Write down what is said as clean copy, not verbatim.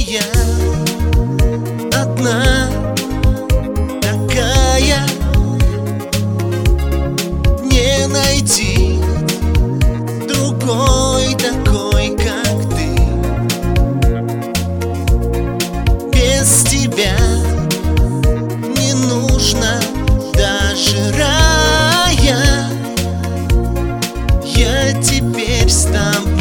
я одна такая, не найти другой такой, как ты. Без тебя не нужно даже рая. Я теперь с тобой.